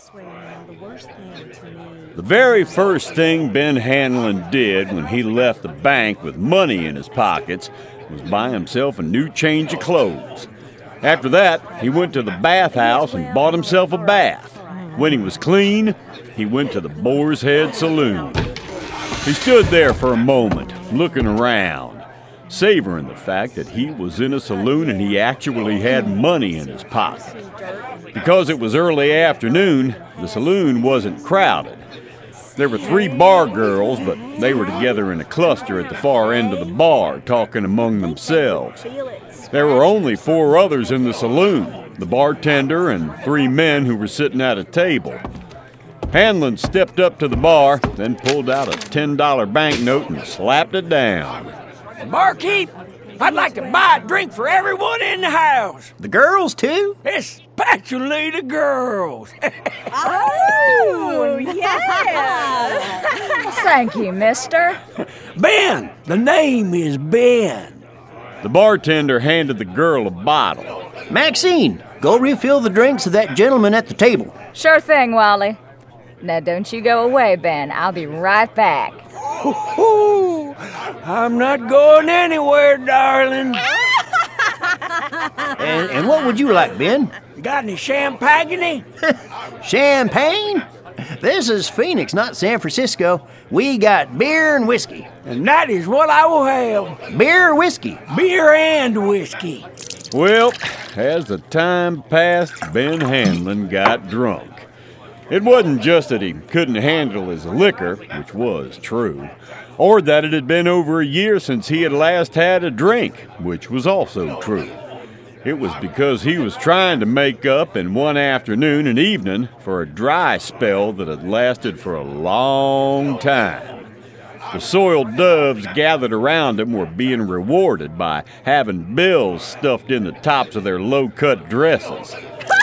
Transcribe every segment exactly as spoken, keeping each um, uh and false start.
The very first thing Ben Hanlon did when he left the bank with money in his pockets was buy himself a new change of clothes. After that, he went to the bathhouse and bought himself a bath. When he was clean, he went to the Boar's Head Saloon. He stood there for a moment, looking around, savoring the fact that he was in a saloon and he actually had money in his pocket. Because it was early afternoon, the saloon wasn't crowded. There were three bar girls, but they were together in a cluster at the far end of the bar, talking among themselves. There were only four others in the saloon, the bartender and three men who were sitting at a table. Hanlon stepped up to the bar, then pulled out a ten dollar banknote and slapped it down. Barkeep, I'd like to buy a drink for everyone in the house. The girls, too? Especially the girls. Oh, yeah. Thank you, mister. Ben, the name is Ben. The bartender handed the girl a bottle. Maxine, go refill the drinks of that gentleman at the table. Sure thing, Wally. Now, don't you go away, Ben. I'll be right back. Ooh, I'm not going anywhere, darling. and, and what would you like, Ben? Got any champagne? Champagne? This is Phoenix, not San Francisco. We got beer and whiskey. And that is what I will have. Beer or whiskey? Beer and whiskey. Well, as the time passed, Ben Hanlon got drunk. It wasn't just that he couldn't handle his liquor, which was true, or that it had been over a year since he had last had a drink, which was also true. It was because he was trying to make up in one afternoon and evening for a dry spell that had lasted for a long time. The soiled doves gathered around him were being rewarded by having bills stuffed in the tops of their low-cut dresses.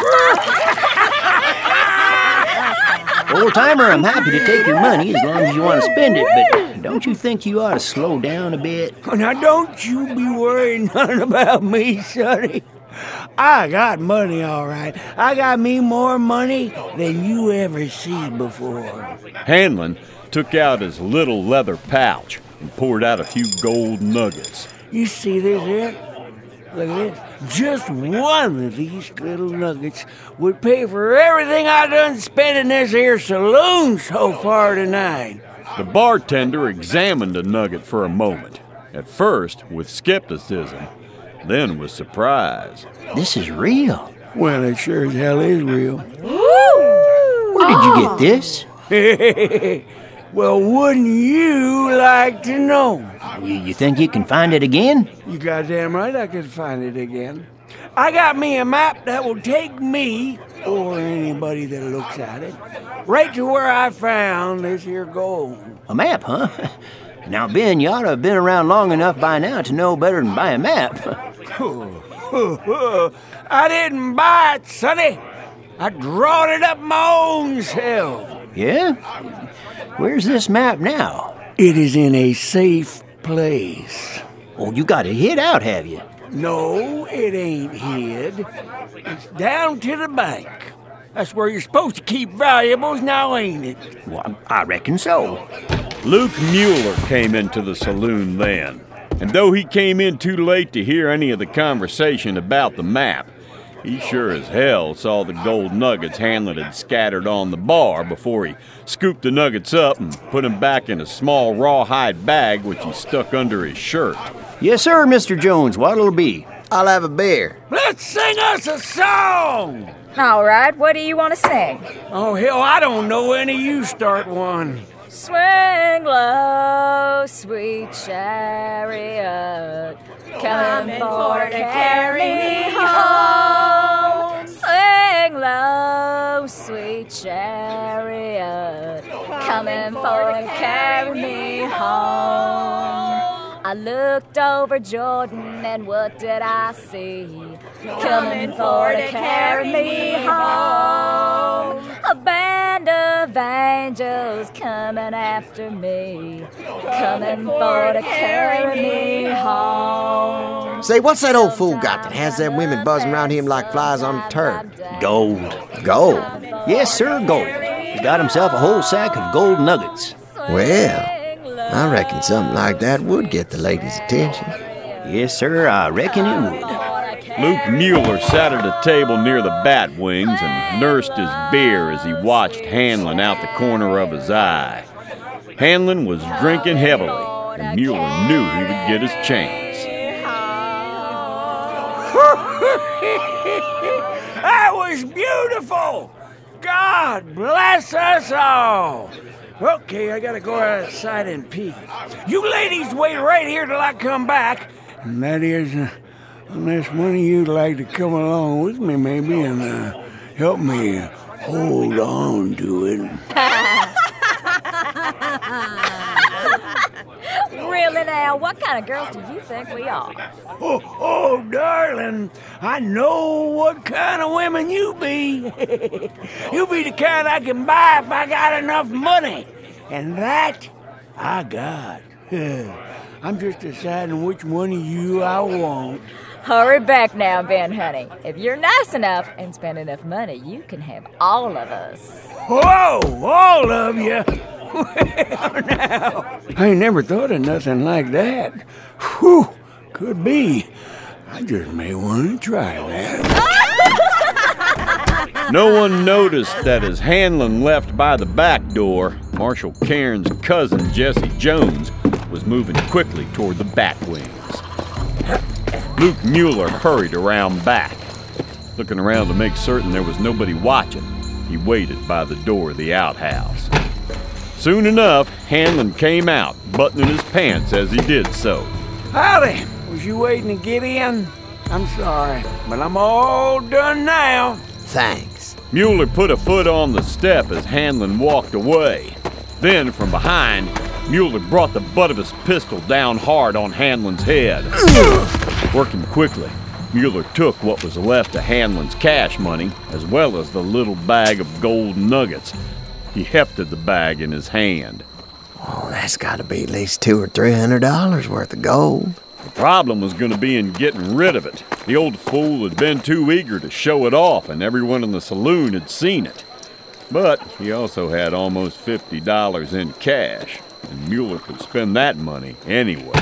Old-timer, I'm happy to take your money as long as you want to spend it, but don't you think you ought to slow down a bit? Now, don't you be worrying none about me, sonny. I got money, all right. I got me more money than you ever see before. Hanlon took out his little leather pouch and poured out a few gold nuggets. You see this here? Look at this. Just one of these little nuggets would pay for everything I done spent in this here saloon so far tonight. The bartender examined the nugget for a moment, at first with skepticism, then with surprise. This is real. Well, it sure as hell is real. Where did you get this? Well, wouldn't you like to know? You, you think you can find it again? You goddamn right I can find it again. I got me a map that will take me, or anybody that looks at it, right to where I found this here gold. A map, huh? Now, Ben, you ought to have been around long enough by now to know better than buy a map. I didn't buy it, sonny. I drawed it up my own self. Yeah? Where's this map now? It is in a safe place. Oh, you got it hid out, have you? No, it ain't hid. It's down to the bank. That's where you're supposed to keep valuables now, ain't it? Well, I reckon so. Luke Mueller came into the saloon then, and though he came in too late to hear any of the conversation about the map, he sure as hell saw the gold nuggets Hanlon had scattered on the bar before he scooped the nuggets up and put them back in a small rawhide bag which he stuck under his shirt. Yes, sir, Mister Jones. What'll it be? I'll have a beer. Let's sing us a song! All right, what do you want to sing? Oh, hell, I don't know any. You start one. Swing low, sweet chariot, coming for to carry me home. Swing low, sweet chariot, coming for to carry me home. I looked over Jordan and what did I see? Coming for to carry me home. A band of angels coming after me, coming for to carry me home. Say, what's that old fool got that has them women buzzing around him like flies on a turd? Gold. Gold? Yes, sir, gold. He got himself a whole sack of gold nuggets. Well, I reckon something like that would get the ladies' attention. Yes, sir, I reckon it would. Luke Mueller sat at a table near the bat wings and nursed his beer as he watched Hanlon out the corner of his eye. Hanlon was drinking heavily, and Mueller knew he would get his chance. That was beautiful! God bless us all! Okay, I gotta go outside and pee. You ladies wait right here till I come back. And that is, uh, unless one of you'd like to come along with me, maybe, and uh, help me hold on to it. Really now, what kind of girls do you think we are? Oh, oh, darling, I know what kind of women you be. You be the kind I can buy if I got enough money. And that, I got. I'm just deciding which one of you I want. Hurry back now, Ben, honey. If you're nice enough and spend enough money, you can have all of us. Whoa, all of you? Well, now, I ain't never thought of nothing like that. Whew, could be. I just may want to try that. No one noticed that as Hanlon left by the back door, Marshal Cairn's cousin, Jesse Jones, was moving quickly toward the bat wings. Luke Mueller hurried around back. Looking around to make certain there was nobody watching, he waited by the door of the outhouse. Soon enough, Hanlon came out, buttoning his pants as he did so. Howdy. Was you waiting to get in? I'm sorry, but I'm all done now. Thanks. Mueller put a foot on the step as Hanlon walked away. Then, from behind, Mueller brought the butt of his pistol down hard on Hanlon's head. Working quickly, Mueller took what was left of Hanlon's cash money, as well as the little bag of gold nuggets. He hefted the bag in his hand. Oh, that's got to be at least two or three hundred dollars worth of gold. The problem was going to be in getting rid of it. The old fool had been too eager to show it off, and everyone in the saloon had seen it. But he also had almost fifty dollars in cash, and Mueller could spend that money anywhere.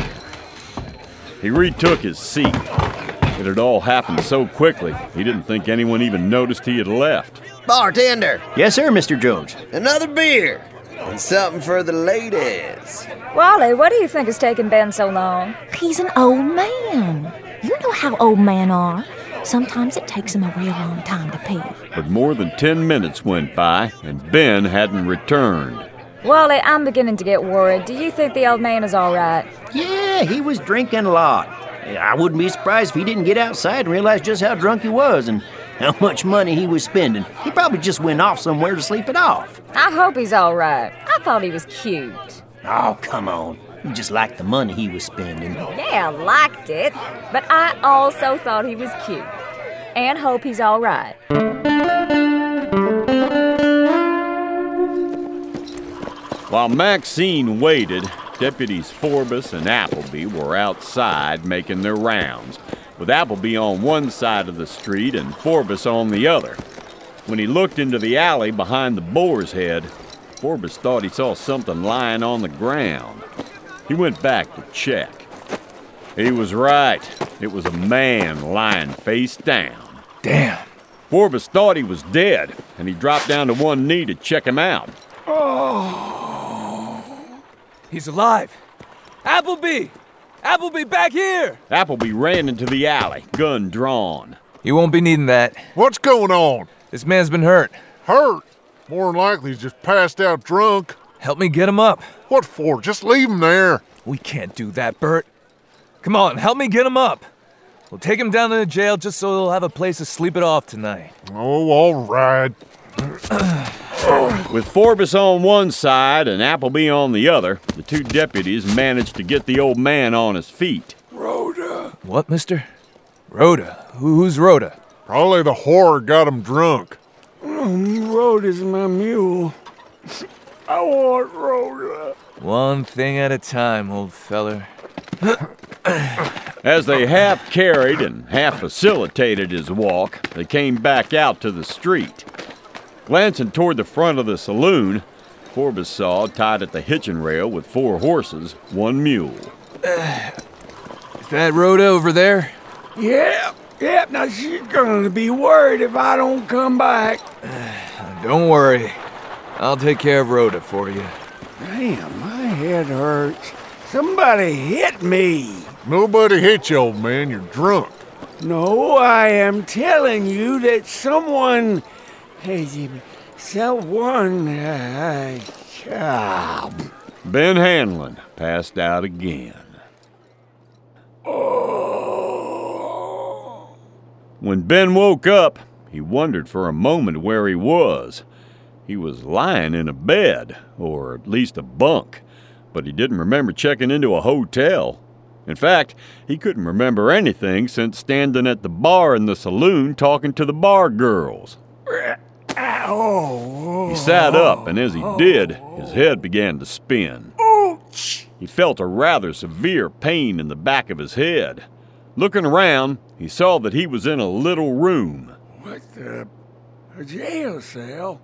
He retook his seat. It had all happened so quickly, he didn't think anyone even noticed he had left. Bartender, Yes, sir, Mister Jones. another beer. And something for the ladies. Wally, what do you think is taking Ben so long? He's an old man. You know how old men are. Sometimes it takes them a real long time to pee. But more than ten minutes went by, and Ben hadn't returned. Wally, I'm beginning to get worried. Do you think the old man is all right? Yeah, he was drinking a lot. I wouldn't be surprised if he didn't get outside and realize just how drunk he was and how much money he was spending. He probably just went off somewhere to sleep it off. I hope he's all right. I thought he was cute. Oh, come on. You just liked the money he was spending. Yeah, I liked it, but I also thought he was cute. And hope he's all right. While Maxine waited, Deputies Forbes and Appleby were outside making their rounds, with Appleby on one side of the street and Forbes on the other. When he looked into the alley behind the Boar's Head, Forbes thought he saw something lying on the ground. He went back to check. He was right. It was a man lying face down. Damn. Forbes thought he was dead, and he dropped down to one knee to check him out. He's alive. Appleby! Appleby, back here! Appleby ran into the alley, gun drawn. You won't be needing that. What's going on? This man's been hurt. Hurt? More than likely he's just passed out drunk. Help me get him up. What for? Just leave him there. We can't do that, Bert. Come on, help me get him up. We'll take him down to the jail just so he'll have a place to sleep it off tonight. Oh, all right. With Forbes on one side and Appleby on the other, the two deputies managed to get the old man on his feet. Rhoda. What, mister? Rhoda? Who, who's Rhoda? Probably the whore got him drunk. Mm, Rhoda's my mule. I want Rhoda. One thing at a time, old feller. As they half carried and half facilitated his walk, they came back out to the street. Glancing toward the front of the saloon, Corbus saw, tied at the hitching rail with four horses, one mule. Uh, is that Rhoda over there? Yep, yep. Now she's gonna be worried if I don't come back. Uh, don't worry. I'll take care of Rhoda for you. Damn, my head hurts. Somebody hit me. Nobody hit you, old man. You're drunk. No, I am telling you that someone... Someone... Uh, uh, Ben Hanlon passed out again. Oh. When Ben woke up, he wondered for a moment where he was. He was lying in a bed, or at least a bunk, but he didn't remember checking into a hotel. In fact, he couldn't remember anything since standing at the bar in the saloon talking to the bar girls. He sat up, and as he did, his head began to spin. He felt a rather severe pain in the back of his head. Looking around, he saw that he was in a little room. What the... a jail cell?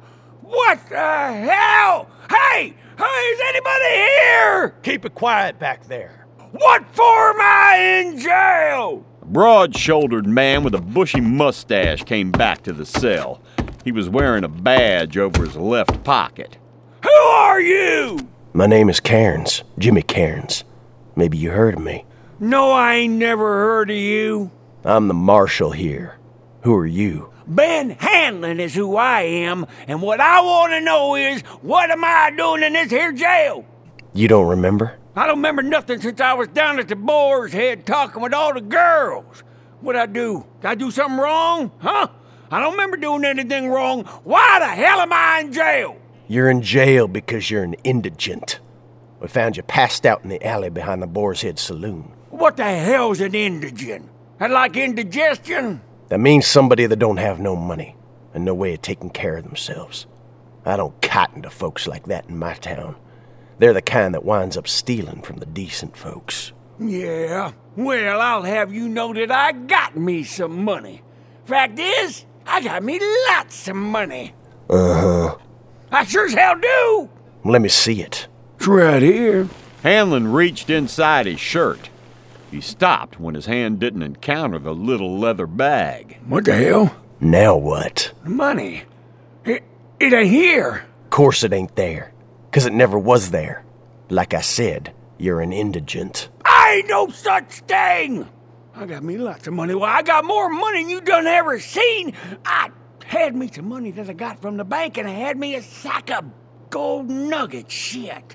What the hell? Hey! Hey, is anybody here? Keep it quiet back there. What for am I in jail? A broad-shouldered man with a bushy mustache came back to the cell. He was wearing a badge over his left pocket. Who are you? My name is Cairns, Jimmy Cairns. Maybe you heard of me. No, I ain't never heard of you. I'm the marshal here. Who are you? Ben Hanlon is who I am, and what I want to know is, what am I doing in this here jail? You don't remember? I don't remember nothing since I was down at the Boar's Head talking with all the girls. What'd I do? Did I do something wrong? Huh? I don't remember doing anything wrong. Why the hell am I in jail? You're in jail because you're an indigent. We found you passed out in the alley behind the Boar's Head Saloon. What the hell's an indigent? That like indigestion? That means somebody that don't have no money and no way of taking care of themselves. I don't cotton to folks like that in my town. They're the kind that winds up stealing from the decent folks. Yeah, well, I'll have you know that I got me some money. Fact is, I got me lots of money. Uh-huh. I sure as hell do. Let me see it. It's right here. Hanlon reached inside his shirt. He stopped when his hand didn't encounter the little leather bag. What the hell? Now what? Money. It, it ain't here. Course it ain't there, 'cause it never was there. Like I said, you're an indigent. I ain't no such thing. I got me lots of money. Well, I got more money than you done ever seen. I had me some money that I got from the bank, and I had me a sack of gold nugget shit.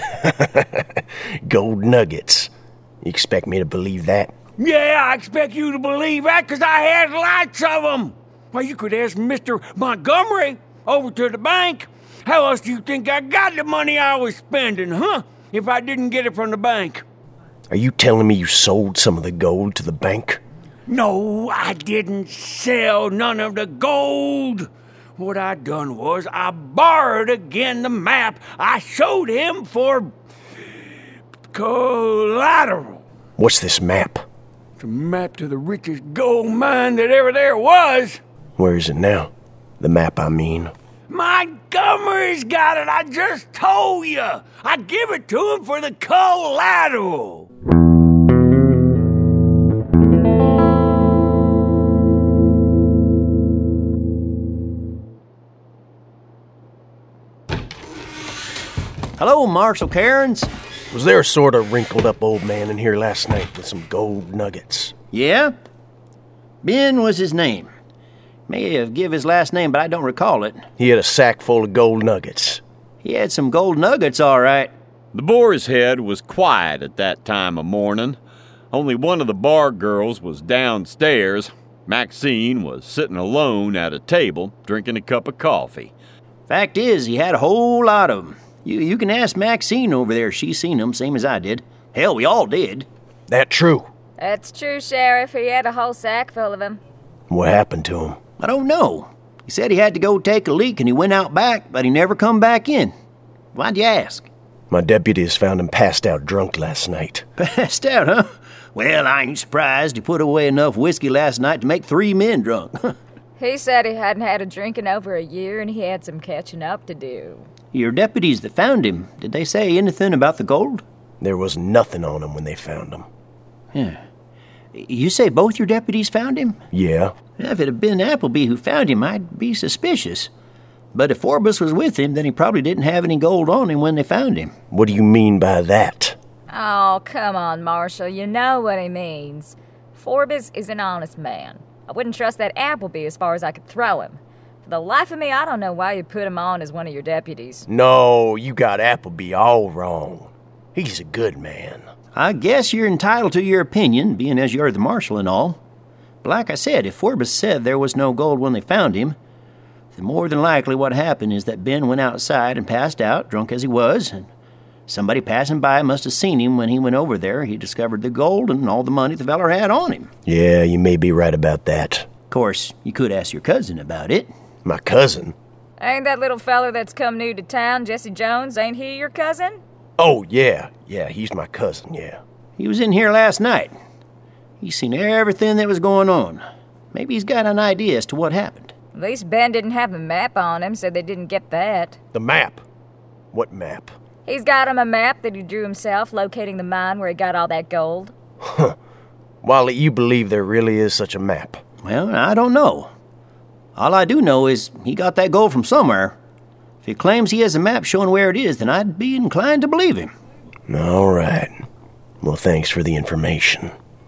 Gold nuggets. You expect me to believe that? Yeah, I expect you to believe that, 'cause I had lots of them. Well, you could ask Mister Montgomery over to the bank. How else do you think I got the money I was spending, huh? If I didn't get it from the bank. Are you telling me you sold some of the gold to the bank? No, I didn't sell none of the gold. What I done was I borrowed again the map I showed him for collateral. What's this map? It's a map to the richest gold mine that ever there was. Where is it now? The map, I mean. Montgomery's got it, I just told you. I give it to him for the collateral. Hello, Marshal Cairns. Was there a sort of wrinkled-up old man in here last night with some gold nuggets? Yeah? Ben was his name. May have give his last name, but I don't recall it. He had a sack full of gold nuggets. He had some gold nuggets, all right. The Boar's Head was quiet at that time of morning. Only one of the bar girls was downstairs. Maxine was sitting alone at a table, drinking a cup of coffee. Fact is, he had a whole lot of them. You, you can ask Maxine over there. She's seen them, same as I did. Hell, we all did. That true? That's true, Sheriff. He had a whole sack full of them. What happened to him? I don't know. He said he had to go take a leak and he went out back, but he never come back in. Why'd you ask? My deputies found him passed out drunk last night. Passed out, huh? Well, I ain't surprised. He put away enough whiskey last night to make three men drunk. He said he hadn't had a drink in over a year and he had some catching up to do. Your deputies that found him, did they say anything about the gold? There was nothing on him when they found him. Yeah. You say both your deputies found him? Yeah. If it had been Appleby who found him, I'd be suspicious. But if Forbes was with him, then he probably didn't have any gold on him when they found him. What do you mean by that? Oh, come on, Marshal. You know what he means. Forbes is an honest man. I wouldn't trust that Appleby as far as I could throw him. For the life of me, I don't know why you put him on as one of your deputies. No, you got Appleby all wrong. He's a good man. I guess you're entitled to your opinion, being as you're the marshal and all. But like I said, if Forbes said there was no gold when they found him, then more than likely what happened is that Ben went outside and passed out, drunk as he was, and somebody passing by must have seen him when he went over there. He discovered the gold and all the money the feller had on him. Yeah, you may be right about that. Of course, you could ask your cousin about it. My cousin? Ain't that little feller that's come new to town, Jesse Jones, ain't he your cousin? Oh, yeah. Yeah, he's my cousin, yeah. He was in here last night. He's seen everything that was going on. Maybe he's got an idea as to what happened. At least Ben didn't have a map on him, so they didn't get that. The map? What map? He's got him a map that he drew himself, locating the mine where he got all that gold. Huh. Wally, you believe there really is such a map? Well, I don't know. All I do know is he got that gold from somewhere. If he claims he has a map showing where it is, then I'd be inclined to believe him. All right. Well, thanks for the information.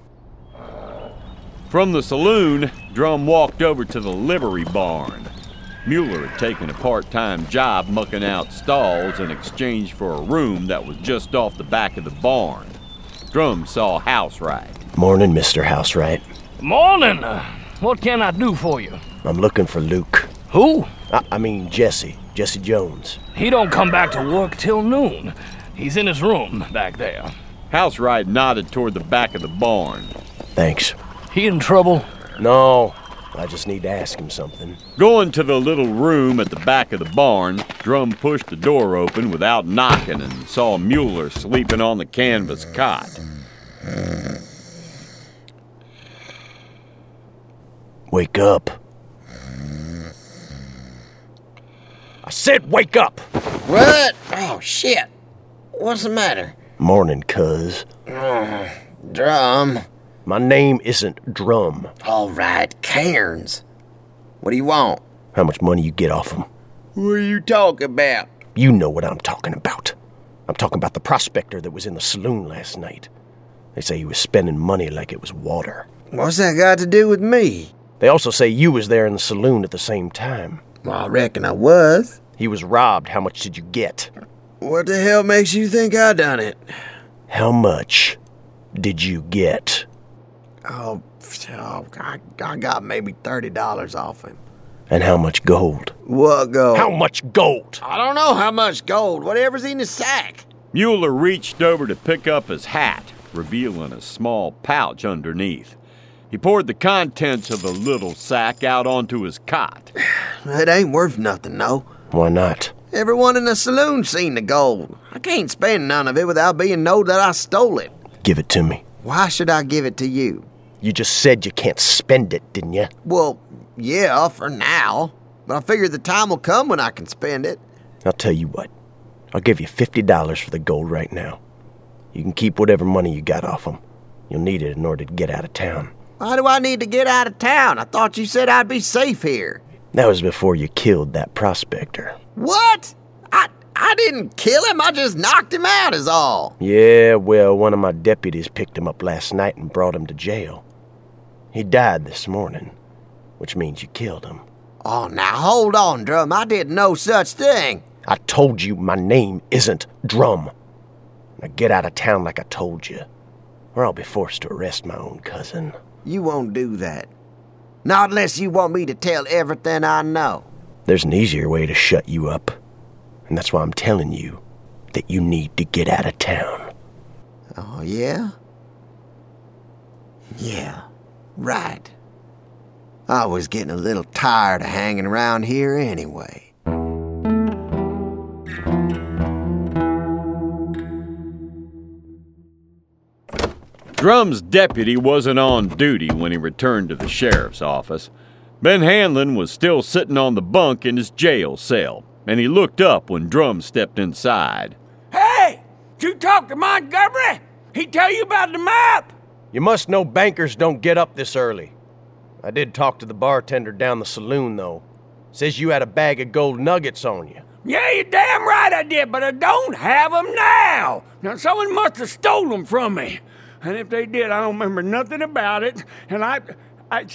From the saloon, Drum walked over to the livery barn. Mueller had taken a part-time job mucking out stalls in exchange for a room that was just off the back of the barn. Drum saw Housewright. Morning, Mister Housewright. Morning. Uh, what can I do for you? I'm looking for Luke. Who? I, I mean Jesse. Jesse Jones. He don't come back to work till noon. He's in his room back there. Housewright nodded toward the back of the barn. Thanks. He in trouble? No. I just need to ask him something. Going to the little room at the back of the barn, Drum pushed the door open without knocking and saw Mueller sleeping on the canvas cot. Wake up. I said wake up! What? Oh, shit. What's the matter? Morning, cuz. Uh, Drum. My name isn't Drum. All right, Cairns. What do you want? How much money you get off him? What are you talking about? You know what I'm talking about. I'm talking about the prospector that was in the saloon last night. They say he was spending money like it was water. What's that got to do with me? They also say you was there in the saloon at the same time. Well, I reckon I was. He was robbed. How much did you get? What the hell makes you think I done it? How much did you get? Oh, oh I, I got maybe thirty dollars off him. And how much gold? What gold? How much gold? I don't know how much gold. Whatever's in the sack. Mueller reached over to pick up his hat, revealing a small pouch underneath. He poured the contents of the little sack out onto his cot. It ain't worth nothing, no. Why not? Everyone in the saloon seen the gold. I can't spend none of it without being known that I stole it. Give it to me. Why should I give it to you? You just said you can't spend it, didn't you? Well, yeah, for now. But I figure the time will come when I can spend it. I'll tell you what. I'll give you fifty dollars for the gold right now. You can keep whatever money you got off them. You'll need it in order to get out of town. Why do I need to get out of town? I thought you said I'd be safe here. That was before you killed that prospector. What? I I didn't kill him. I just knocked him out is all. Yeah, well, one of my deputies picked him up last night and brought him to jail. He died this morning, which means you killed him. Oh, now hold on, Drum. I did no such thing. I told you my name isn't Drum. Now get out of town like I told you, or I'll be forced to arrest my own cousin. You won't do that. Not unless you want me to tell everything I know. There's an easier way to shut you up, and that's why I'm telling you that you need to get out of town. Oh, yeah? Yeah, right. I was getting a little tired of hanging around here anyway. Drum's deputy wasn't on duty when he returned to the sheriff's office. Ben Hanlon was still sitting on the bunk in his jail cell, and he looked up when Drum stepped inside. Hey! Did you talk to Montgomery? He tell you about the map? You must know bankers don't get up this early. I did talk to the bartender down the saloon, though. Says you had a bag of gold nuggets on you. Yeah, you're damn right I did, but I don't have them now. Now, someone must have stole them from me. And if they did, I don't remember nothing about it. And I... I...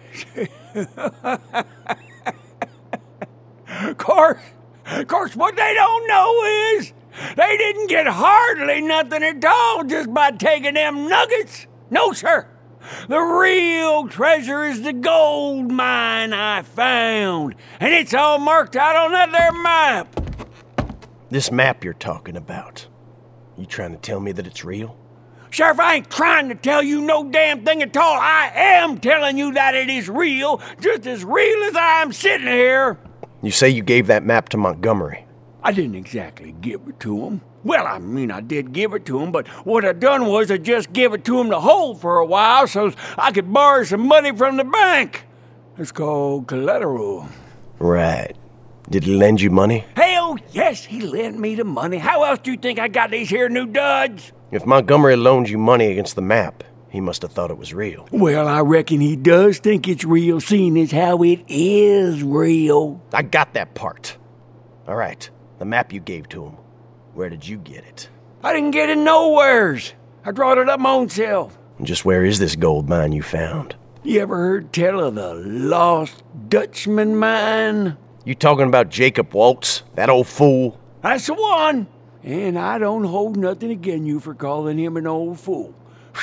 Of course, of course, what they don't know is they didn't get hardly nothing at all just by taking them nuggets. No, sir. The real treasure is the gold mine I found, and it's all marked out on that there map. This map you're talking about, you trying to tell me that it's real? Sheriff, I ain't trying to tell you no damn thing at all. I am telling you that it is real, just as real as I am sitting here. You say you gave that map to Montgomery. I didn't exactly give it to him. Well, I mean, I did give it to him, but what I done was I just gave it to him to hold for a while so I could borrow some money from the bank. It's called collateral. Right. Did he lend you money? Hell yes, he lent me the money. How else do you think I got these here new duds? If Montgomery loaned you money against the map, he must have thought it was real. Well, I reckon he does think it's real, seeing as how it is real. I got that part. All right, the map you gave to him. Where did you get it? I didn't get it nowheres. I drawed it up my own self. Just where is this gold mine you found? You ever heard tell of the Lost Dutchman mine? You talking about Jacob Waltz, that old fool? That's the one. And I don't hold nothing against you for calling him an old fool.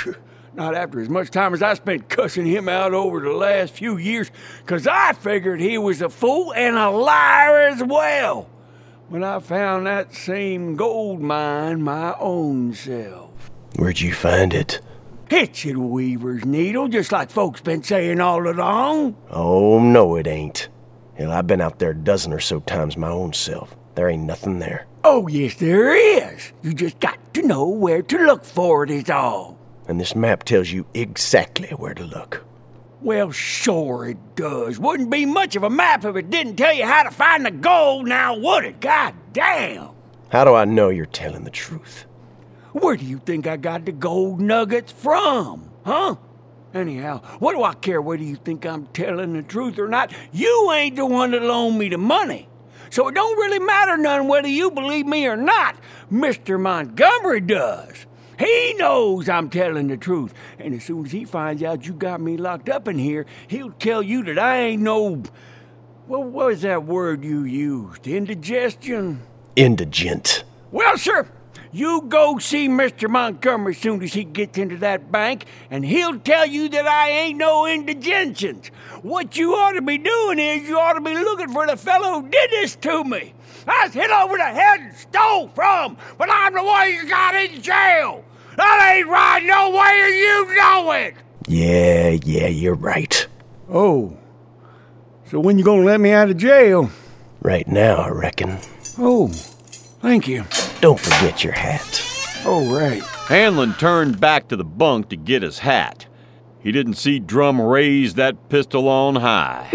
Not after as much time as I spent cussing him out over the last few years, 'cause I figured he was a fool and a liar as well. When I found that same gold mine my own self. Where'd you find it? It's a weaver's needle, just like folks been saying all along. Oh, no it ain't. Hell, I've been out there a dozen or so times my own self. There ain't nothing there. Oh, yes, there is. You just got to know where to look for it is all. And this map tells you exactly where to look. Well, sure it does. Wouldn't be much of a map if it didn't tell you how to find the gold, now would it? God damn! How do I know you're telling the truth? Where do you think I got the gold nuggets from, huh? Anyhow, what do I care whether you think I'm telling the truth or not? You ain't the one that loaned me the money. So it don't really matter none whether you believe me or not. Mister Montgomery does. He knows I'm telling the truth, and as soon as he finds out you got me locked up in here, he'll tell you that I ain't no... Well, what was that word you used? Indigestion? Indigent. Well, sir, you go see Mister Montgomery as soon as he gets into that bank, and he'll tell you that I ain't no indigestions. What you ought to be doing is you ought to be looking for the fellow who did this to me. I was hit over the head and stole from, but I'm the one you got in jail. That ain't right nowhere, you know it. Yeah, yeah, you're right. Oh, so when you gonna let me out of jail? Right now, I reckon. Oh, thank you. Don't forget your hat. Oh, right. Hanlon turned back to the bunk to get his hat. He didn't see Drum raise that pistol on high.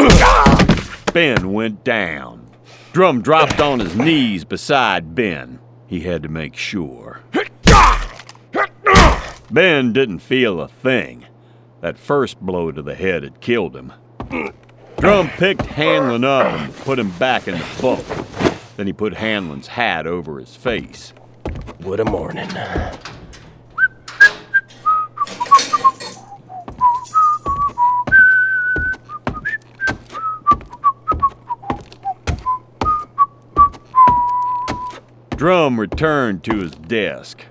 Ben went down. Drum dropped on his knees beside Ben. He had to make sure. Ben didn't feel a thing. That first blow to the head had killed him. Drum picked Hanlon up and put him back in the bunk. Then he put Hanlon's hat over his face. What a morning. Drum returned to his desk.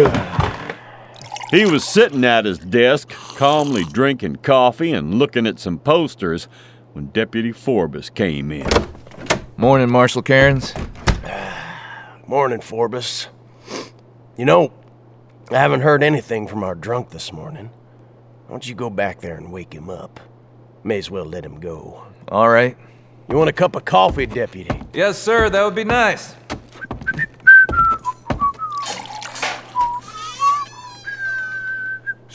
He was sitting at his desk, calmly drinking coffee and looking at some posters when Deputy Forbes came in. Morning, Marshal Cairns. Morning, Forbes. You know, I haven't heard anything from our drunk this morning. Why don't you go back there and wake him up? May as well let him go. All right. You want a cup of coffee, Deputy? Yes, sir. That would be nice.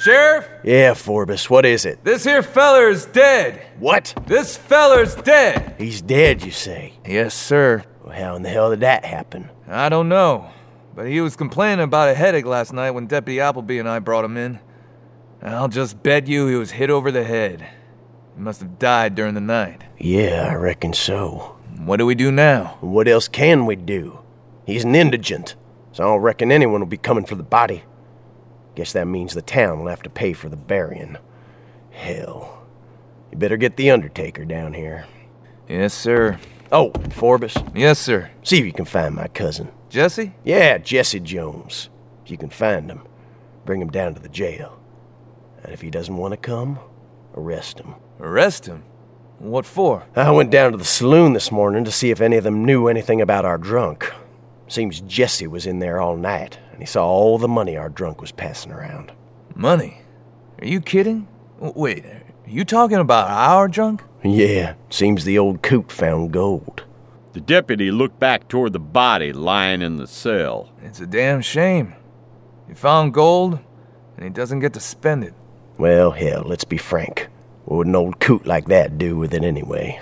Sheriff? Yeah, Forbes, what is it? This here feller's dead. What? This feller's dead. He's dead, you say? Yes, sir. Well, how in the hell did that happen? I don't know, but he was complaining about a headache last night when Deputy Appleby and I brought him in. I'll just bet you he was hit over the head. He must have died during the night. Yeah, I reckon so. What do we do now? What else can we do? He's an indigent, so I don't reckon anyone will be coming for the body. Guess that means the town will have to pay for the burying. Hell. You better get the undertaker down here. Yes, sir. Oh, Forbes. Yes, sir. See if you can find my cousin. Jesse? Yeah, Jesse Jones. If you can find him, bring him down to the jail. And if he doesn't want to come, arrest him. Arrest him? What for? I went down to the saloon this morning to see if any of them knew anything about our drunk. Seems Jesse was in there all night, and he saw all the money our drunk was passing around. Money? Are you kidding? Wait, are you talking about our drunk? Yeah, seems the old coot found gold. The deputy looked back toward the body lying in the cell. It's a damn shame. He found gold, and he doesn't get to spend it. Well, hell, let's be frank. What would an old coot like that do with it anyway?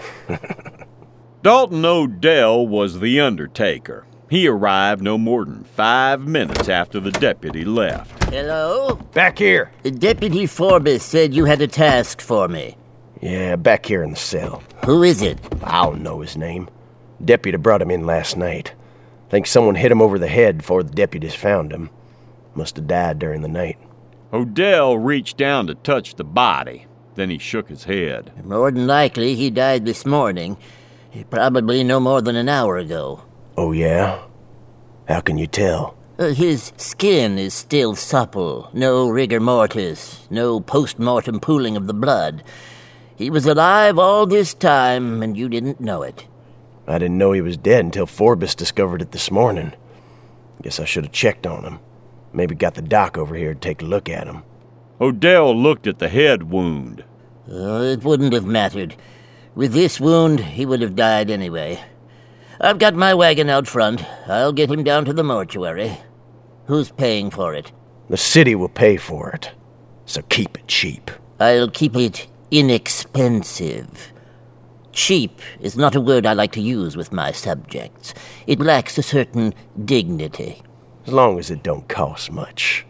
Dalton O'Dell was the undertaker. He arrived no more than five minutes after the deputy left. Hello? Back here. Deputy Forbes said you had a task for me. Yeah, back here in the cell. Who is it? I don't know his name. Deputy brought him in last night. Think someone hit him over the head before the deputies found him. Must have died during the night. O'Dell reached down to touch the body. Then he shook his head. More than likely he died this morning. Probably no more than an hour ago. Oh, yeah? How can you tell? Uh, his skin is still supple. No rigor mortis. No post-mortem pooling of the blood. He was alive all this time, and you didn't know it. I didn't know he was dead until Forbes discovered it this morning. Guess I should have checked on him. Maybe got the doc over here to take a look at him. O'Dell looked at the head wound. Uh, it wouldn't have mattered. With this wound, he would have died anyway. I've got my wagon out front. I'll get him down to the mortuary. Who's paying for it? The city will pay for it. So keep it cheap. I'll keep it inexpensive. Cheap is not a word I like to use with my subjects. It lacks a certain dignity. As long as it don't cost much.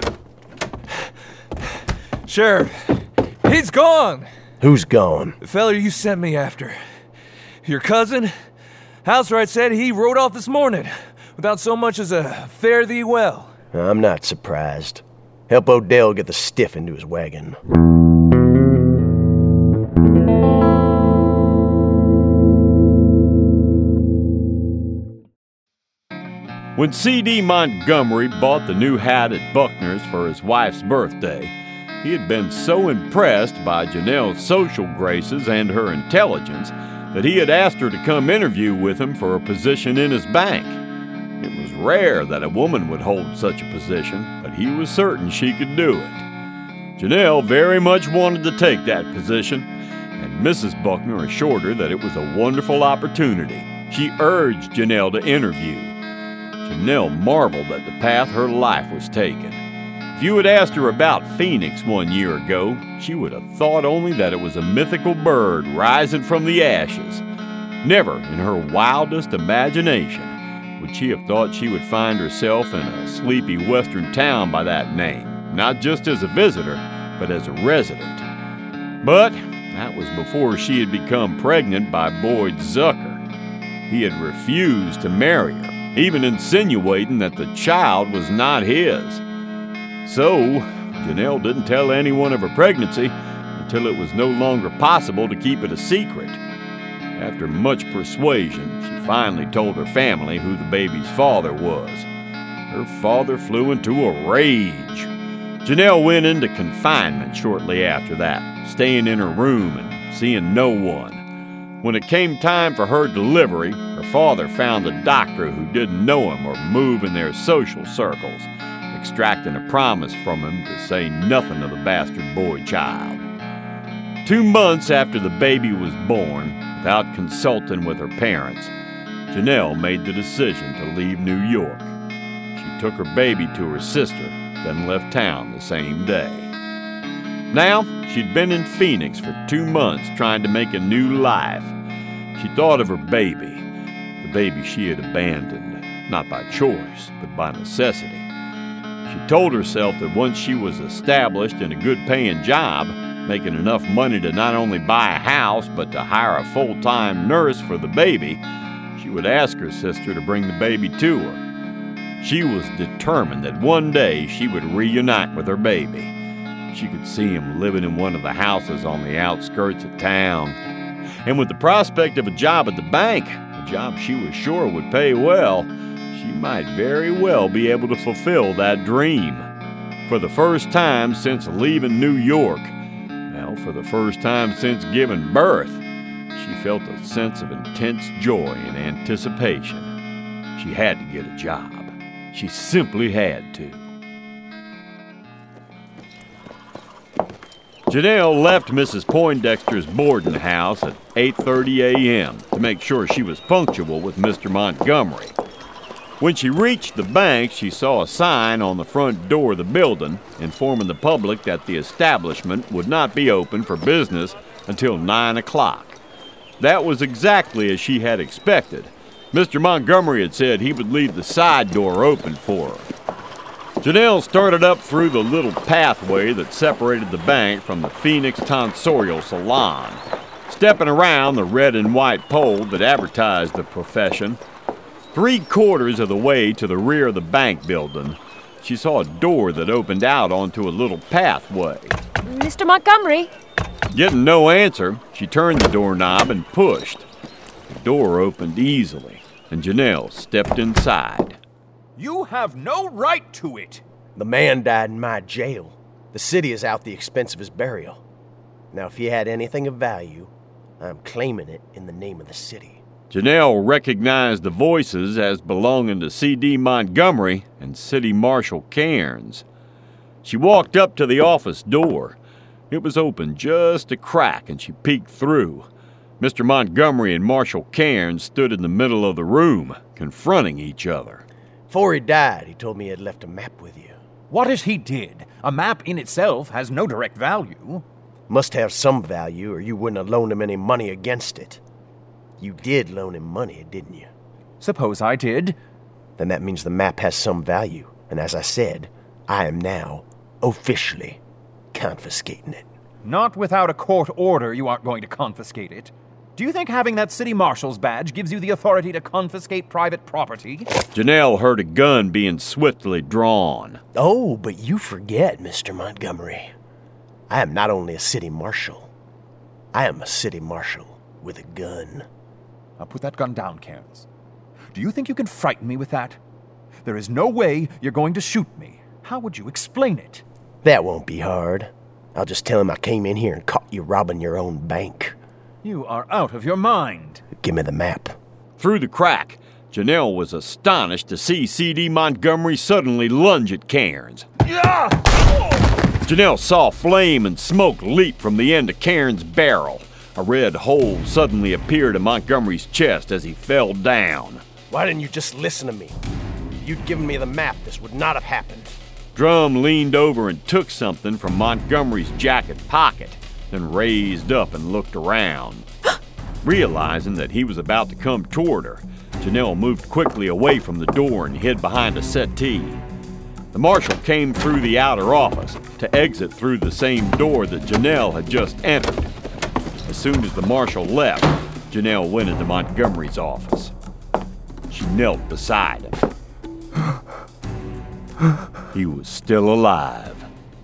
Sheriff, he's gone. Who's gone? The feller you sent me after. Your cousin? Housewright said he rode off this morning without so much as a fare thee well. I'm not surprised. Help O'Dell get the stiff into his wagon. When C D Montgomery bought the new hat at Buckner's for his wife's birthday, he had been so impressed by Janelle's social graces and her intelligence that he had asked her to come interview with him for a position in his bank. It was rare that a woman would hold such a position, but he was certain she could do it. Janelle very much wanted to take that position, and Missus Buckner assured her that it was a wonderful opportunity. She urged Janelle to interview. Janelle marveled at the path her life was taking. If you had asked her about Phoenix one year ago, she would have thought only that it was a mythical bird rising from the ashes. Never in her wildest imagination would she have thought she would find herself in a sleepy western town by that name, not just as a visitor, but as a resident. But that was before she had become pregnant by Boyd Zucker. He had refused to marry her, even insinuating that the child was not his. So, Janelle didn't tell anyone of her pregnancy until it was no longer possible to keep it a secret. After much persuasion, she finally told her family who the baby's father was. Her father flew into a rage. Janelle went into confinement shortly after that, staying in her room and seeing no one. When it came time for her delivery, her father found a doctor who didn't know him or move in their social circles, extracting a promise from him to say nothing of the bastard boy child. Two months after the baby was born, without consulting with her parents, Janelle made the decision to leave New York. She took her baby to her sister, then left town the same day. Now, she'd been in Phoenix for two months trying to make a new life. She thought of her baby, the baby she had abandoned, not by choice, but by necessity. She told herself that once she was established in a good-paying job, making enough money to not only buy a house, but to hire a full-time nurse for the baby, she would ask her sister to bring the baby to her. She was determined that one day she would reunite with her baby. She could see him living in one of the houses on the outskirts of town. And with the prospect of a job at the bank, a job she was sure would pay well, she might very well be able to fulfill that dream. For the first time since leaving New York, well, for the first time since giving birth, she felt a sense of intense joy and anticipation. She had to get a job. She simply had to. Janelle left Missus Poindexter's boarding house at eight thirty a.m. to make sure she was punctual with Mister Montgomery. When she reached the bank, she saw a sign on the front door of the building informing the public that the establishment would not be open for business until nine o'clock. That was exactly as she had expected. Mister Montgomery had said he would leave the side door open for her. Janelle started up through the little pathway that separated the bank from the Phoenix Tonsorial Salon, stepping around the red and white pole that advertised the profession. Three quarters of the way to the rear of the bank building, she saw a door that opened out onto a little pathway. Mister Montgomery? Getting no answer, she turned the doorknob and pushed. The door opened easily, and Janelle stepped inside. You have no right to it. The man died in my jail. The city is out the expense of his burial. Now, if you had anything of value, I'm claiming it in the name of the city. Janelle recognized the voices as belonging to C D Montgomery and City Marshal Cairns. She walked up to the office door. It was open just a crack, and she peeked through. Mister Montgomery and Marshal Cairns stood in the middle of the room, confronting each other. Before he died, he told me he had left a map with you. What if he did? A map in itself has no direct value. Must have some value, or you wouldn't have loaned him any money against it. You did loan him money, didn't you? Suppose I did. Then that means the map has some value, and as I said, I am now officially confiscating it. Not without a court order, you aren't going to confiscate it. Do you think having that city marshal's badge gives you the authority to confiscate private property? Janelle heard a gun being swiftly drawn. Oh, but you forget, Mister Montgomery. I am not only a city marshal. I am a city marshal with a gun. Now put that gun down, Cairns. Do you think you can frighten me with that? There is no way you're going to shoot me. How would you explain it? That won't be hard. I'll just tell him I came in here and caught you robbing your own bank. You are out of your mind. Give me the map. Through the crack, Janelle was astonished to see C D Montgomery suddenly lunge at Cairns. Yeah! Janelle saw flame and smoke leap from the end of Cairns' barrel. A red hole suddenly appeared in Montgomery's chest as he fell down. Why didn't you just listen to me? If you'd given me the map, this would not have happened. Drum leaned over and took something from Montgomery's jacket pocket, then raised up and looked around. Realizing that he was about to come toward her, Janelle moved quickly away from the door and hid behind a settee. The marshal came through the outer office to exit through the same door that Janelle had just entered. As soon as the marshal left, Janelle went into Montgomery's office. She knelt beside him. He was still alive.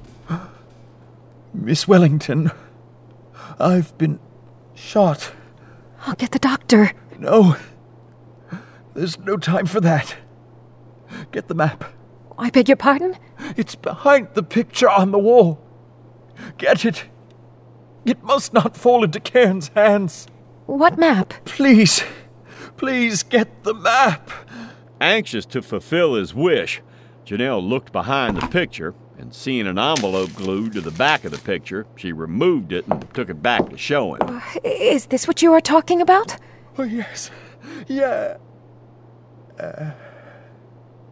Miss Wellington, I've been shot. I'll get the doctor. No. There's no time for that. Get the map. I beg your pardon? It's behind the picture on the wall. Get it. It must not fall into Cairns' hands. What map? Please. Please get the map. Anxious to fulfill his wish, Janelle looked behind the picture, and seeing an envelope glued to the back of the picture, she removed it and took it back to show him. Uh, is this what you are talking about? Oh, yes. Yeah. Uh...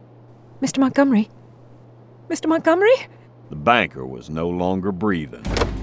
Mister Montgomery? Mister Montgomery? The banker was no longer breathing.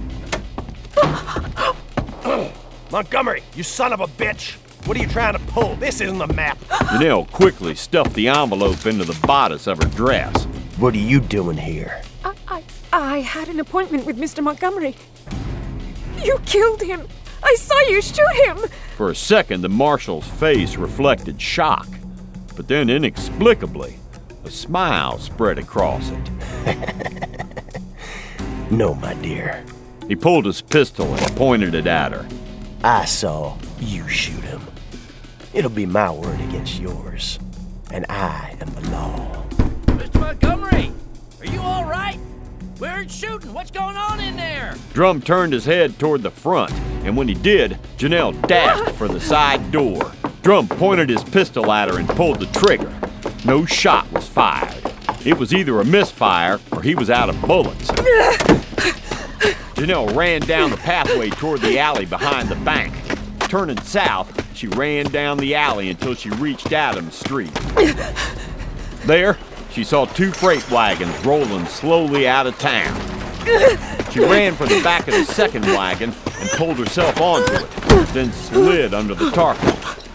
Montgomery, you son of a bitch! What are you trying to pull? This isn't the map. Janelle quickly stuffed the envelope into the bodice of her dress. What are you doing here? I, I, I had an appointment with Mister Montgomery. You killed him. I saw you shoot him. For a second, the marshal's face reflected shock. But then, inexplicably, a smile spread across it. No, my dear. He pulled his pistol and pointed it at her. I saw you shoot him. It'll be my word against yours. And I am the law. Mister Montgomery, are you all right? We heard shooting. What's going on in there? Drum turned his head toward the front, and when he did, Janelle dashed for the side door. Drum pointed his pistol at her and pulled the trigger. No shot was fired. It was either a misfire or he was out of bullets. Janelle ran down the pathway toward the alley behind the bank. Turning south, she ran down the alley until she reached Adams Street. There, she saw two freight wagons rolling slowly out of town. She ran for the back of the second wagon and pulled herself onto it, then slid under the tarpaulin.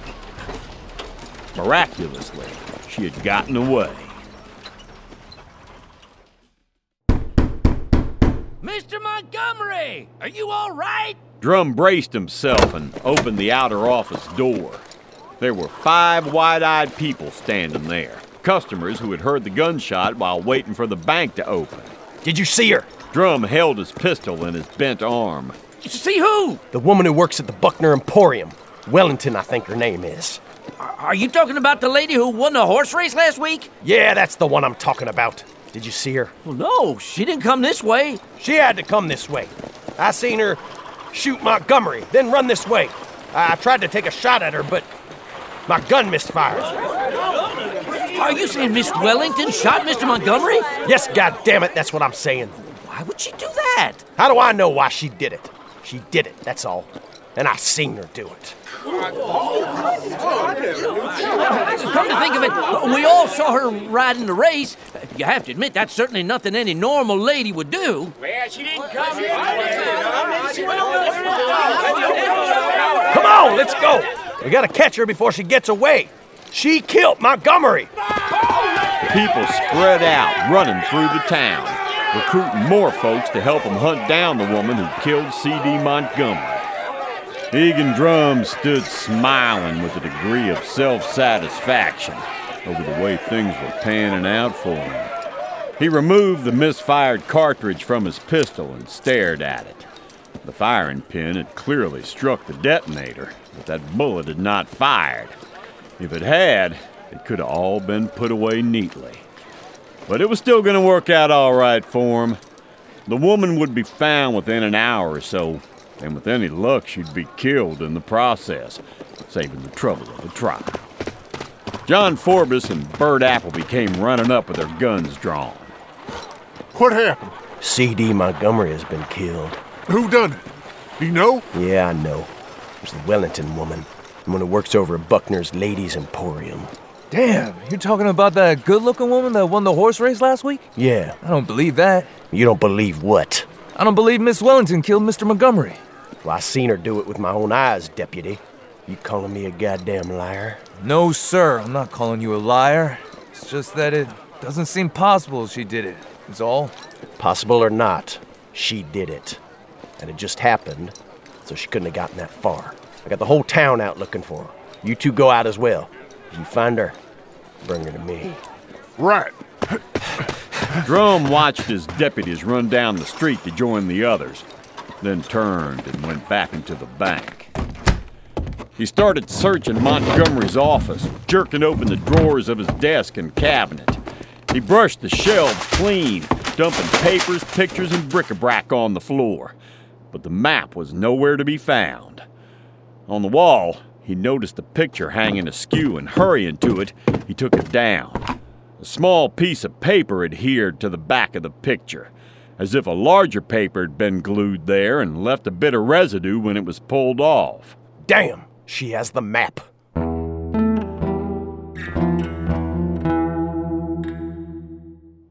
Miraculously, she had gotten away. Mister Montgomery, are you all right? Drum braced himself and opened the outer office door. There were five wide-eyed people standing there, customers who had heard the gunshot while waiting for the bank to open. Did you see her? Drum held his pistol in his bent arm. Did you see who? The woman who works at the Buckner Emporium. Wellington, I think her name is. Are you talking about the lady who won the horse race last week? Yeah, that's the one I'm talking about. Did you see her? Well, no, she didn't come this way. She had to come this way. I seen her shoot Montgomery, then run this way. I, I tried to take a shot at her, but my gun misfired. Are you saying Miss Wellington shot Mister Montgomery? Yes, goddammit, that's what I'm saying. Why would she do that? How do I know why she did it? She did it, that's all. And I seen her do it. Come to think of it, we all saw her riding the race. You have to admit, that's certainly nothing any normal lady would do. Well, she didn't come here. Come on, let's go. We gotta catch her before she gets away. She killed Montgomery. People spread out, running through the town, recruiting more folks to help them hunt down the woman who killed C D Montgomery. Egan Drum stood smiling with a degree of self-satisfaction over the way things were panning out for him. He removed the misfired cartridge from his pistol and stared at it. The firing pin had clearly struck the detonator, but that bullet had not fired. If it had, it could have all been put away neatly. But it was still going to work out all right for him. The woman would be found within an hour or so, and with any luck, she'd be killed in the process, saving the trouble of the trial. John Forbes and Bert Appleby came running up with their guns drawn. What happened? C D Montgomery has been killed. Who done it? You know? Yeah, I know. It was the Wellington woman, the one who works over at Buckner's Ladies Emporium. Damn, you're talking about that good-looking woman that won the horse race last week? Yeah. I don't believe that. You don't believe what? I don't believe Miss Wellington killed Mister Montgomery. Well, I seen her do it with my own eyes, deputy. You calling me a goddamn liar? No, sir, I'm not calling you a liar. It's just that it doesn't seem possible she did it, is all. Possible or not, she did it. And it just happened, so she couldn't have gotten that far. I got the whole town out looking for her. You two go out as well. If you find her, bring her to me. Right. Drum watched his deputies run down the street to join the others, then turned and went back into the bank. He started searching Montgomery's office, jerking open the drawers of his desk and cabinet. He brushed the shelves clean, dumping papers, pictures, and bric-a-brac on the floor. But the map was nowhere to be found. On the wall, he noticed a picture hanging askew, and hurrying to it, he took it down. A small piece of paper adhered to the back of the picture, as if a larger paper had been glued there and left a bit of residue when it was pulled off. Damn, she has the map.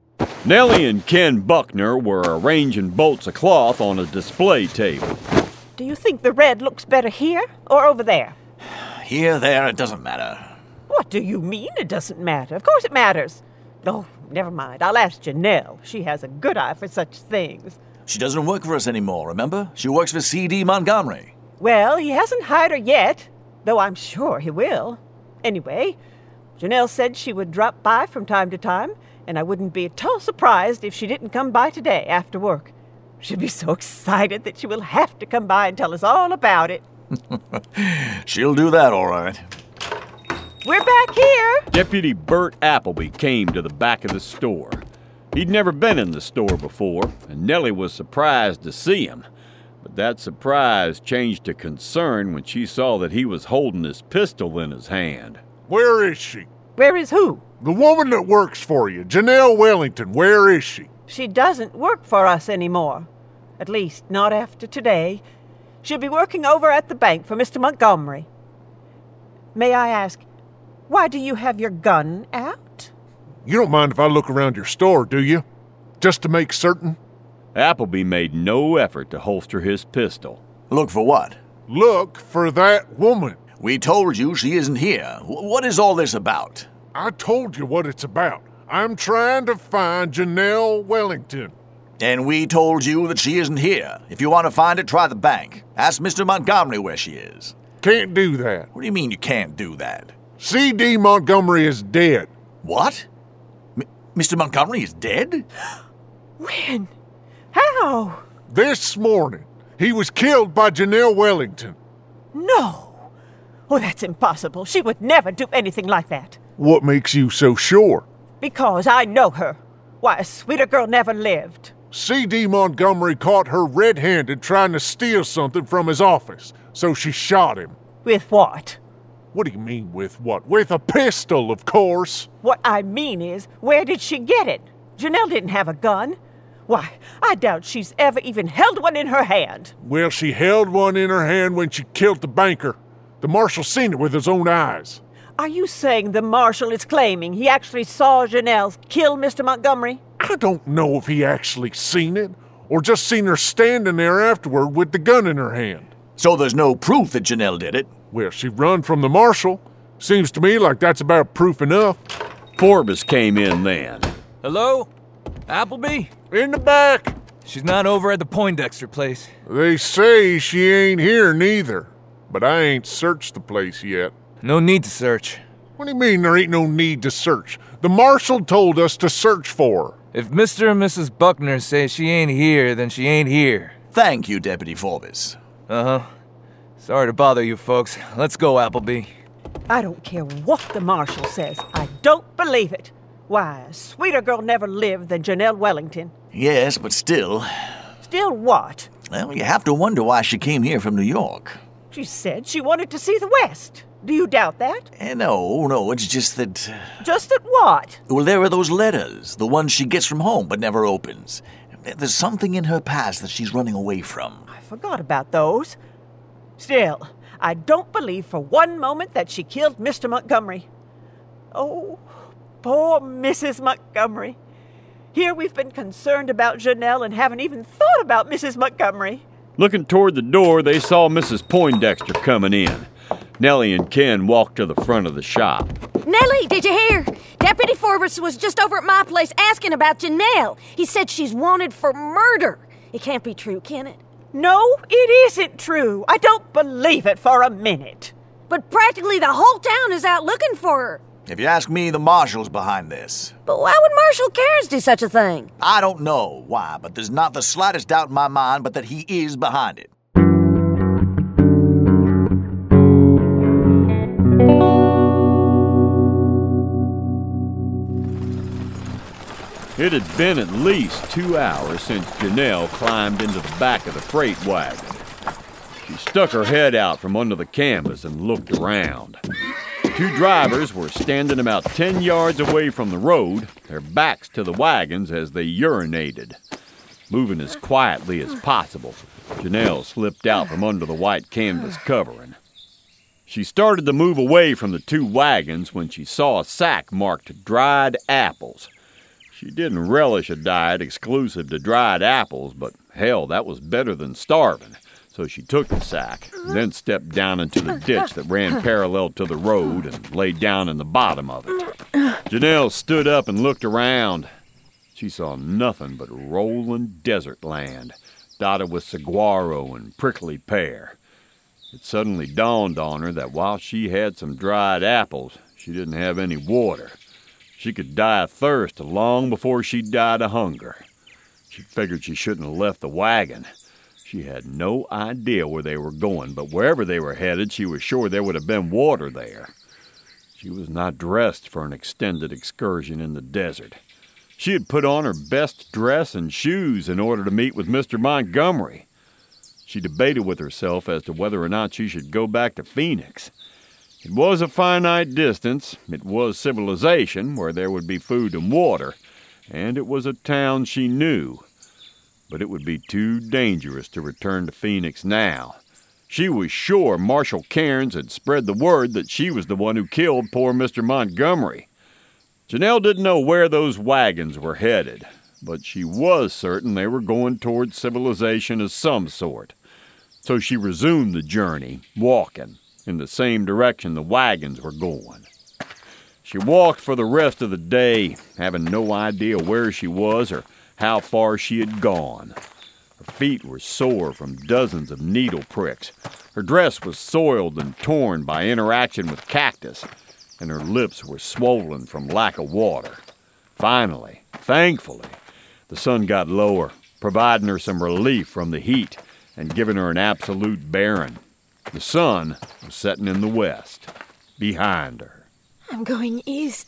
Nellie and Ken Buckner were arranging bolts of cloth on a display table. Do you think the red looks better here or over there? Here, there, it doesn't matter. What do you mean it doesn't matter? Of course it matters. Oh, never mind. I'll ask Janelle. She has a good eye for such things. She doesn't work for us anymore, remember? She works for C D Montgomery. Well, he hasn't hired her yet, though I'm sure he will. Anyway, Janelle said she would drop by from time to time, and I wouldn't be at all surprised if she didn't come by today after work. She'll be so excited that she will have to come by and tell us all about it. She'll do that, all right. We're back here. Deputy Bert Appleby came to the back of the store. He'd never been in the store before, and Nellie was surprised to see him. But that surprise changed to concern when she saw that he was holding his pistol in his hand. Where is she? Where is who? The woman that works for you, Janelle Wellington. Where is she? She doesn't work for us anymore. At least, not after today. She'll be working over at the bank for Mister Montgomery. May I ask, why do you have your gun out? You don't mind if I look around your store, do you? Just to make certain? Appleby made no effort to holster his pistol. Look for what? Look for that woman. We told you she isn't here. W- what is all this about? I told you what it's about. I'm trying to find Janelle Wellington. And we told you that she isn't here. If you want to find her, try the bank. Ask Mister Montgomery where she is. Can't do that. What do you mean you can't do that? C D Montgomery is dead. What? M- Mister Montgomery is dead? When? How? This morning. He was killed by Janelle Wellington. No. Oh, that's impossible. She would never do anything like that. What makes you so sure? Because I know her. Why, a sweeter girl never lived. C D Montgomery caught her red-handed trying to steal something from his office, so she shot him. With what? What do you mean, with what? With a pistol, of course. What I mean is, where did she get it? Janelle didn't have a gun. Why, I doubt she's ever even held one in her hand. Well, she held one in her hand when she killed the banker. The marshal seen it with his own eyes. Are you saying the marshal is claiming he actually saw Janelle kill Mister Montgomery? I don't know if he actually seen it, or just seen her standing there afterward with the gun in her hand. So there's no proof that Janelle did it? Well, she run from the marshal. Seems to me like that's about proof enough. Forbes came in then. Hello? Appleby? In the back. She's not over at the Poindexter place. They say she ain't here neither, but I ain't searched the place yet. No need to search. What do you mean there ain't no need to search? The marshal told us to search for her. If Mister and Missus Buckner say she ain't here, then she ain't here. Thank you, Deputy Forbes. Uh-huh. Sorry to bother you folks. Let's go, Appleby. I don't care what the marshal says. I don't believe it. Why, a sweeter girl never lived than Janelle Wellington. Yes, but still... Still what? Well, you have to wonder why she came here from New York. She said she wanted to see the West. Do you doubt that? Eh, no, no, it's just that... Uh, just that what? Well, there are those letters, the ones she gets from home but never opens. There's something in her past that she's running away from. I forgot about those. Still, I don't believe for one moment that she killed Mister Montgomery. Oh, poor Missus Montgomery. Here we've been concerned about Janelle and haven't even thought about Missus Montgomery. Looking toward the door, they saw Missus Poindexter coming in. Nellie and Ken walked to the front of the shop. Nellie, did you hear? Deputy Forbes was just over at my place asking about Janelle. He said she's wanted for murder. It can't be true, can it? No, it isn't true. I don't believe it for a minute. But practically the whole town is out looking for her. If you ask me, the marshal's behind this. But why would Marshal Cairns do such a thing? I don't know why, but there's not the slightest doubt in my mind but that he is behind it. It had been at least two hours since Janelle climbed into the back of the freight wagon. She stuck her head out from under the canvas and looked around. The two drivers were standing about ten yards away from the road, their backs to the wagons as they urinated. Moving as quietly as possible, Janelle slipped out from under the white canvas covering. She started to move away from the two wagons when she saw a sack marked dried apples. She didn't relish a diet exclusive to dried apples, but hell, that was better than starving. So she took the sack, and then stepped down into the ditch that ran parallel to the road and laid down in the bottom of it. Janelle stood up and looked around. She saw nothing but rolling desert land, dotted with saguaro and prickly pear. It suddenly dawned on her that while she had some dried apples, she didn't have any water. She could die of thirst long before she'd died of hunger. She figured she shouldn't have left the wagon. She had no idea where they were going, but wherever they were headed, she was sure there would have been water there. She was not dressed for an extended excursion in the desert. She had put on her best dress and shoes in order to meet with Mister Montgomery. She debated with herself as to whether or not she should go back to Phoenix. It was a finite distance, it was civilization, where there would be food and water, and it was a town she knew. But it would be too dangerous to return to Phoenix now. She was sure Marshal Cairns had spread the word that she was the one who killed poor Mister Montgomery. Janelle didn't know where those wagons were headed, but she was certain they were going toward civilization of some sort. So she resumed the journey, walking, in the same direction the wagons were going. She walked for the rest of the day, having no idea where she was or how far she had gone. Her feet were sore from dozens of needle pricks. Her dress was soiled and torn by interaction with cactus, and her lips were swollen from lack of water. Finally, thankfully, the sun got lower, providing her some relief from the heat and giving her an absolute bearing. The sun was setting in the west, behind her. I'm going east.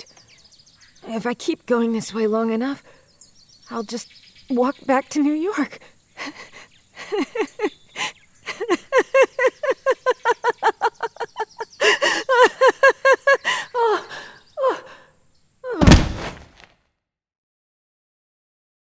If I keep going this way long enough, I'll just walk back to New York.